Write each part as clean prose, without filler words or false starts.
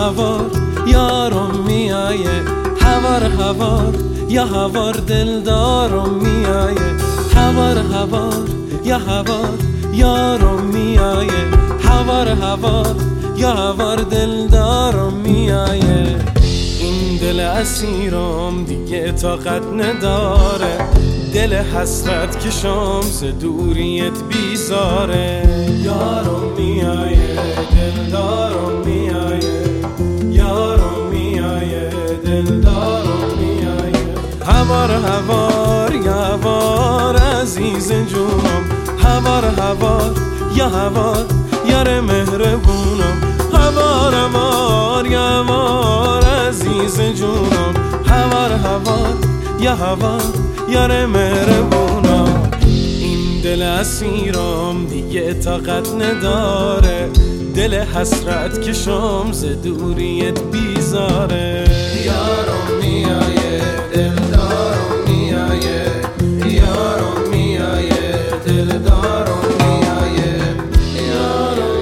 هوار یارم میایه، هوار هوار یا هوار دلدارم میایه، هوار هوار یا هوار یارم میایه، هوار هوار یا هوار دلدارم میایه. این دل اسیرم دیگه طاقت نداره، دل حسرت کشم ز دوریت بیزاره. یارم میایه دلدارم میایه، یارم میایه دلدارم میایه، هوار هوار یا هوار عزیز جونم، هوار هوار یا هوار یار مهربونم، هوار هوار یا هوار عزیز جونم، هوار هوار یا هوار یار مهربونم. این دل اسیرم دیگه طاقت نداره، دل حسرت کشم ز دوریت بیزاره. یارم میایه دلدارم میایه، یارم میایه دلدارم میایه، یارم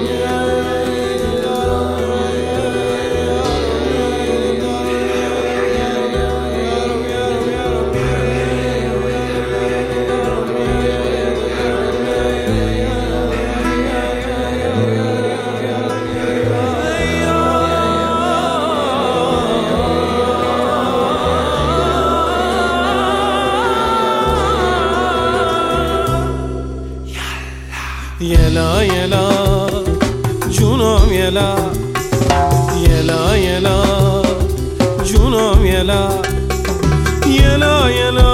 یلا یلا جونم یلا، یلا یلا جونم یلا، یلا یلا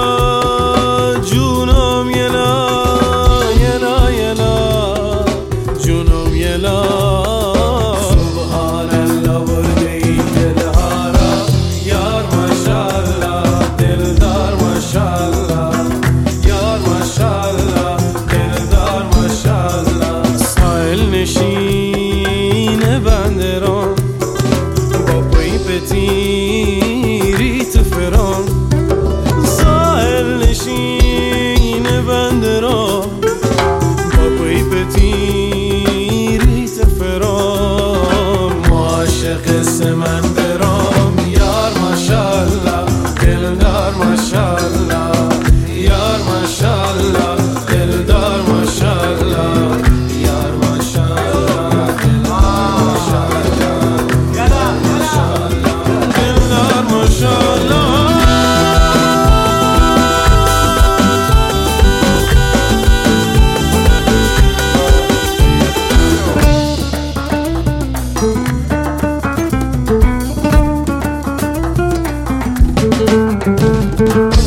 جونم یلا، یلا یلا جونم یلا. سبحان الله برده این دلها را یار ماشاءالله، دلدار ماشاءالله، یار ماشاءالله دلدار ماشاءالله. ساحل نشین بنده را با پای پتیری تو فران، ساحل نشین بنده را با پای پتیری تو فران. عاشق سمندرام یار ماشاءالله، دلدار ماشاءالله، یار ماشاءالله دلدار ماشاءالله، یار ماشاءالله دلدار ماشاءالله، دلدار ماشاءالله. Thank you.